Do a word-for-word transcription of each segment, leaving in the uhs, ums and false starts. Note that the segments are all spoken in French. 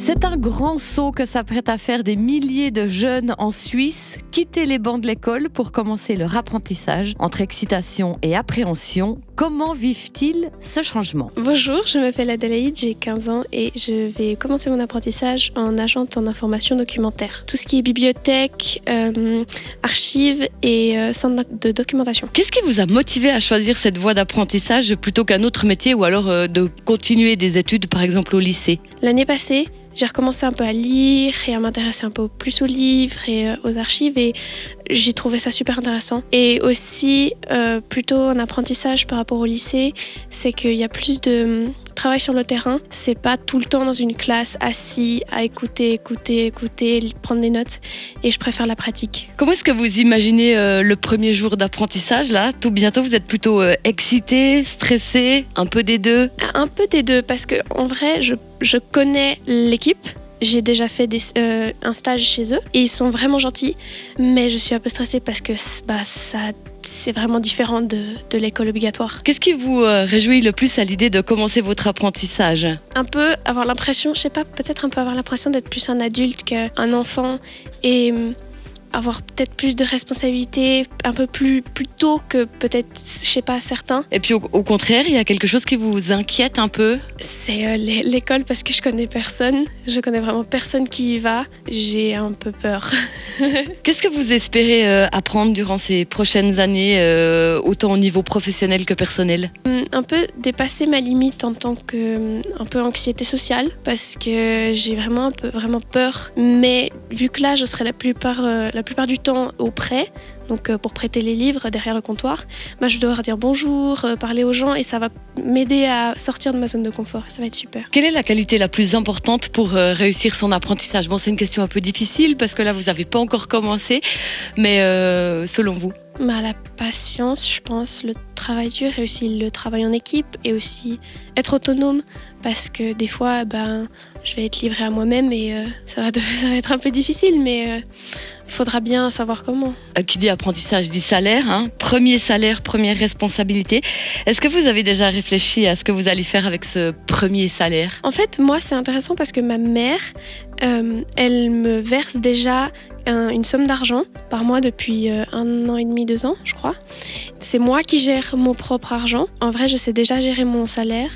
C'est un grand saut que s'apprêtent à faire des milliers de jeunes en Suisse. Quitter les bancs de l'école pour commencer leur apprentissage. Entre excitation et appréhension, comment vivent-ils ce changement ? Bonjour, je m'appelle Adélaïde, j'ai quinze ans et je vais commencer mon apprentissage en agente en information documentaire. Tout ce qui est bibliothèque, euh, archives et euh, centre de documentation. Qu'est-ce qui vous a motivé à choisir cette voie d'apprentissage plutôt qu'un autre métier ou alors euh, de continuer des études par exemple au lycée ? L'année passée, j'ai recommencé un peu à lire et à m'intéresser un peu plus aux livres et aux archives et j'ai trouvé ça super intéressant. Et aussi, euh, plutôt un apprentissage par rapport au lycée, c'est qu'il y a plus de travail sur le terrain. C'est pas tout le temps dans une classe assis à écouter, écouter, écouter, prendre des notes et je préfère la pratique. Comment est-ce que vous imaginez euh, le premier jour d'apprentissage là ? Tout bientôt, vous êtes plutôt euh, excité, stressé, un peu des deux ? Un peu des deux parce que en vrai, je, je connais l'équipe. J'ai déjà fait des, euh, un stage chez eux et ils sont vraiment gentils, mais je suis un peu stressée parce que bah, ça, c'est vraiment différent de, de l'école obligatoire. Qu'est-ce qui vous euh, réjouit le plus à l'idée de commencer votre apprentissage ? Un peu avoir l'impression, je sais pas, peut-être un peu avoir l'impression d'être plus un adulte qu'un enfant et avoir peut-être plus de responsabilités, un peu plus, plus tôt que peut-être, je sais pas, certains. Et puis au, au contraire, il y a quelque chose qui vous inquiète un peu ? C'est euh, l'école parce que je connais personne. Je connais vraiment personne qui y va. J'ai un peu peur. Qu'est-ce que vous espérez euh, apprendre durant ces prochaines années, euh, autant au niveau professionnel que personnel ? Un peu dépasser ma limite en tant que un peu anxiété sociale parce que j'ai vraiment un peu vraiment peur. Mais vu que là, je serai la plupart euh, la plupart du temps auprès. Donc pour prêter les livres derrière le comptoir, bah, je vais devoir dire bonjour, euh, parler aux gens et ça va m'aider à sortir de ma zone de confort. Ça va être super. Quelle est la qualité la plus importante pour euh, réussir son apprentissage ? Bon, c'est une question un peu difficile parce que là, vous n'avez pas encore commencé, mais euh, selon vous ? Bah, la patience, je pense, le travail dur et aussi le travail en équipe et aussi être autonome parce que des fois, ben, je vais être livrée à moi-même et euh, ça, va de, ça va être un peu difficile, mais il euh, faudra bien savoir comment. Qui dit apprentissage dit salaire, hein. Premier salaire, première responsabilité. Est-ce que vous avez déjà réfléchi à ce que vous allez faire avec ce premier salaire ? En fait, moi, c'est intéressant parce que ma mère, euh, elle me verse déjà un, une somme d'argent par mois depuis euh, un an et demi, deux ans, je crois. C'est moi qui gère mon propre argent. En vrai, je sais déjà gérer mon salaire,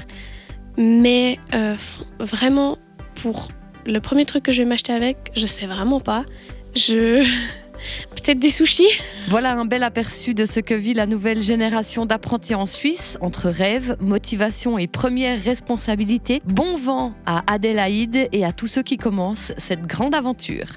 mais euh, vraiment, pour le premier truc que je vais m'acheter avec, je sais vraiment pas. Je... Peut-être des sushis. Voilà un bel aperçu de ce que vit la nouvelle génération d'apprentis en Suisse, entre rêve, motivation et première responsabilité. Bon vent à Adélaïde et à tous ceux qui commencent cette grande aventure.